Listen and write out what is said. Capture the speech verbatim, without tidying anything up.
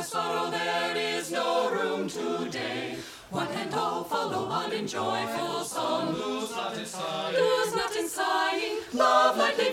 sorrow there is no room today. One and all follow on in joyful song. Lose not in sighing. Lose not in sighing. Love like the